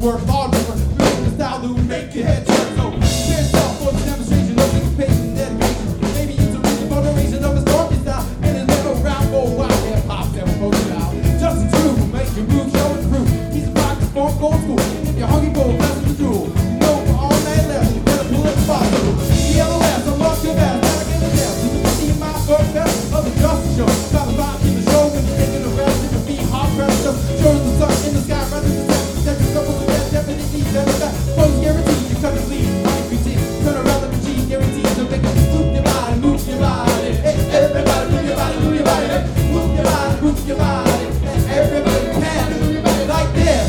work hard for building the style that will make your head turn. So stand up for the demonstration of his patient dedication. Maybe it's a real motivation of his dark style and his little round for wild hip hop and folk style. Just the truth will make your move show and proof. He's a rock funk old school. If you're hungry for a lesson to jewel, you know for all night left, you better pull it the possible. Yellow ass, I'm up your ass, never get a dance. You can see my first best of the Justice Show. Got a vibe in the show when you're taking a rest. You can be hot pressed, just shows the sun in the sky rather than that. That's a couple of that, definitely never that. Close guarantee, you cut the lead, IPT. Turn around the machine, guaranteed to make it move your body, move your body. Hey, everybody move your body, move your body. Hey, move your body, move your body. Hey, everybody can move your body like this.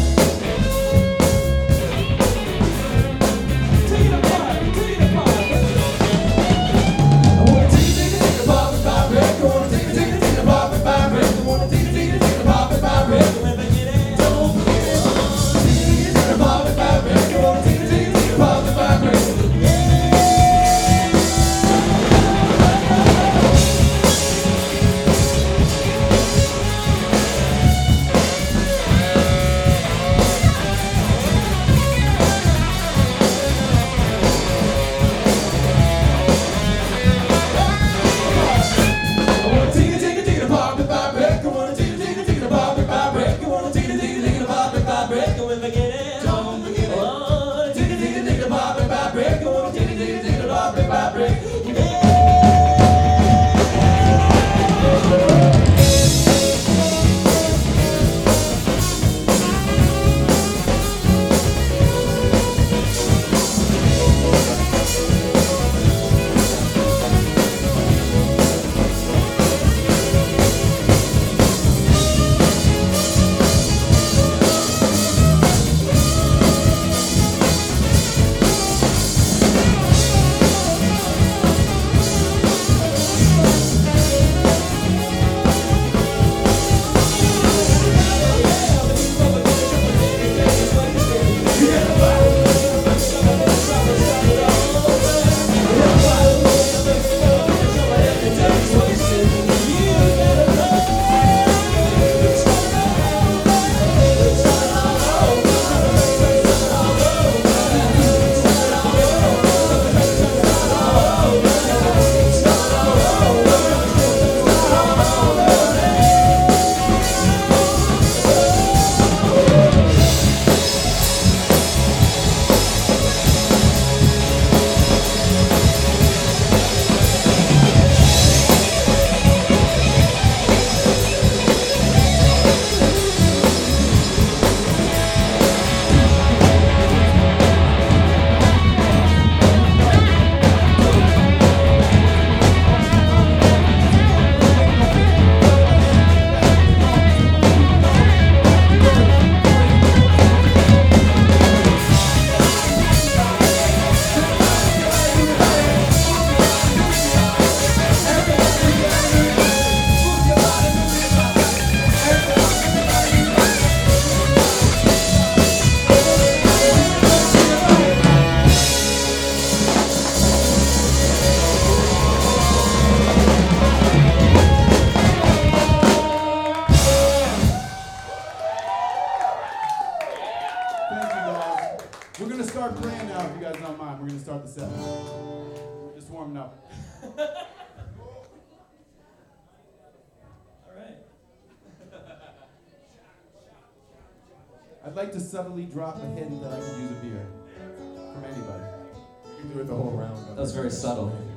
We're going to start playing now, if you guys don't mind. We're going to start the set. Just warming up. All right. I'd like to subtly drop a hint that I could use a beer from anybody. You can do it the whole round. That was very subtle.